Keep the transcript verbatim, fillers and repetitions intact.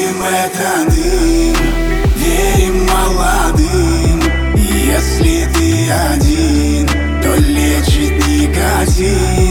Дым — это дым, верим молодым. И если ты один, то лечит никотин.